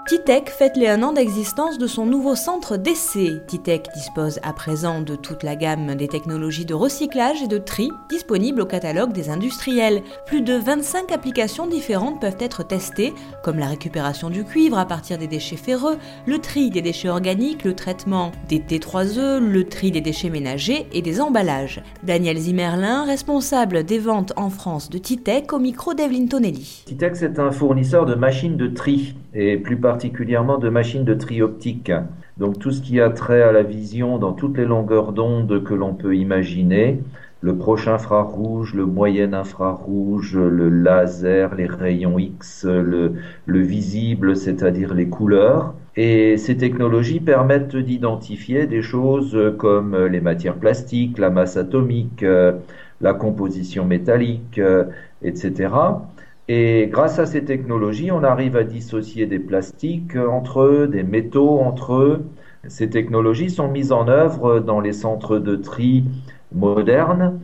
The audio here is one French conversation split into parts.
Titech fête les 1 an d'existence de son nouveau centre d'essai. Titech dispose à présent de toute la gamme des technologies de recyclage et de tri disponibles au catalogue des industriels. Plus de 25 applications différentes peuvent être testées, comme la récupération du cuivre à partir des déchets ferreux, le tri des déchets organiques, le traitement des T3E, le tri des déchets ménagers et des emballages. Daniel Zimmerlin, responsable des ventes en France de Titech, au micro d'Evelyne Tonelli. Titech, c'est un fournisseur de machines de tri, et plus particulièrement de machines de tri optique. Donc tout ce qui a trait à la vision dans toutes les longueurs d'onde que l'on peut imaginer, le proche infrarouge, le moyen infrarouge, le laser, les rayons X, le visible, c'est-à-dire les couleurs. Et ces technologies permettent d'identifier des choses comme les matières plastiques, la masse atomique, la composition métallique, etc. Et grâce à ces technologies, on arrive à dissocier des plastiques entre eux, des métaux entre eux. Ces technologies sont mises en œuvre dans les centres de tri modernes,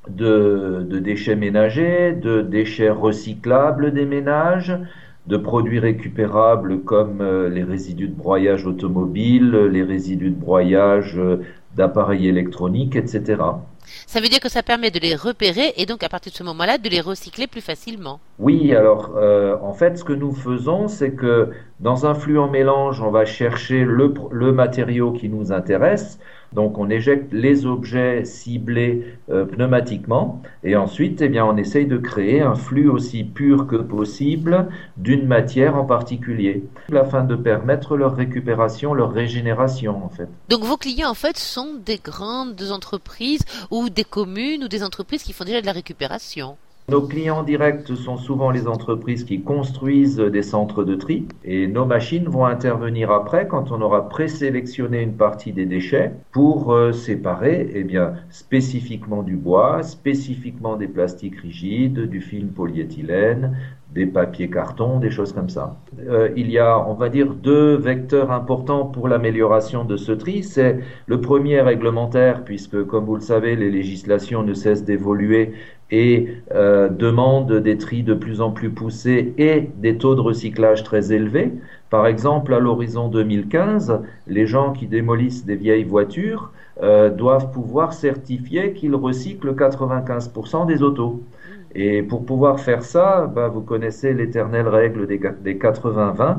de déchets ménagers, de déchets recyclables des ménages, de produits récupérables comme les résidus de broyage automobile, les résidus de broyage d'appareils électroniques, etc. Ça veut dire que ça permet de les repérer et donc à partir de ce moment-là de les recycler plus facilement. Oui, alors en fait ce que nous faisons c'est que dans un flux en mélange on va chercher le matériau qui nous intéresse, donc on éjecte les objets ciblés pneumatiquement et ensuite on essaye de créer un flux aussi pur que possible d'une matière en particulier afin de permettre leur récupération, leur régénération en fait. Donc vos clients en fait sont des grandes entreprises ou des communes ou des entreprises qui font déjà de la récupération? Nos clients directs sont souvent les entreprises qui construisent des centres de tri et nos machines vont intervenir après quand on aura présélectionné une partie des déchets pour séparer spécifiquement du bois, spécifiquement des plastiques rigides, du film polyéthylène, des papiers carton, des choses comme ça. Il y a, on va dire, 2 vecteurs importants pour l'amélioration de ce tri. C'est le premier réglementaire, puisque, comme vous le savez, les législations ne cessent d'évoluer et demandent des tris de plus en plus poussés et des taux de recyclage très élevés. Par exemple, à l'horizon 2015, les gens qui démolissent des vieilles voitures doivent pouvoir certifier qu'ils recyclent 95% des autos. Et pour pouvoir faire ça, vous connaissez l'éternelle règle des 80-20,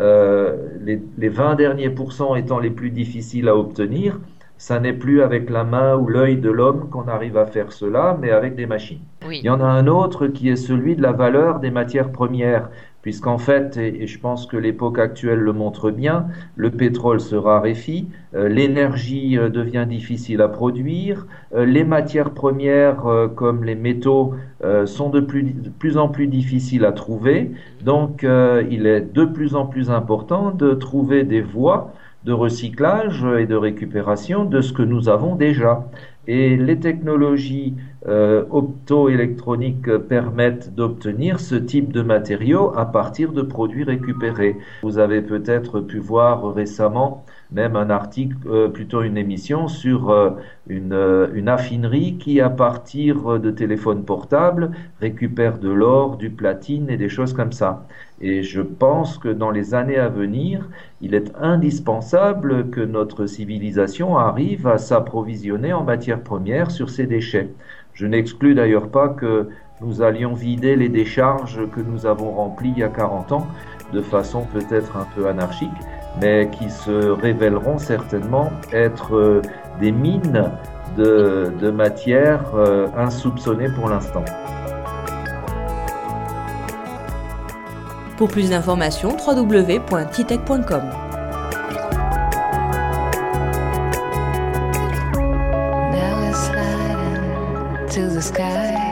les 20 derniers pourcents étant les plus difficiles à obtenir. Ça n'est plus avec la main ou l'œil de l'homme qu'on arrive à faire cela, mais avec des machines. Oui. Il y en a un autre qui est celui de la valeur des matières premières, puisqu'en fait, et je pense que l'époque actuelle le montre bien, le pétrole se raréfie, l'énergie devient difficile à produire, les matières premières comme les métaux sont de plus en plus difficiles à trouver, donc il est de plus en plus important de trouver des voies de recyclage et de récupération de ce que nous avons déjà. Et les technologies optoélectroniques permettent d'obtenir ce type de matériaux à partir de produits récupérés. Vous avez peut-être pu voir récemment même un article, plutôt une émission sur une affinerie qui, à partir de téléphones portables, récupère de l'or, du platine et des choses comme ça. Et je pense que dans les années à venir, il est indispensable que notre civilisation arrive à s'approvisionner en matières premières sur ces déchets. Je n'exclus d'ailleurs pas que nous allions vider les décharges que nous avons remplies il y a 40 ans de façon peut-être un peu anarchique, mais qui se révéleront certainement être des mines de matières insoupçonnées pour l'instant. Pour plus d'informations, www.titech.com. Now it's sliding to the sky.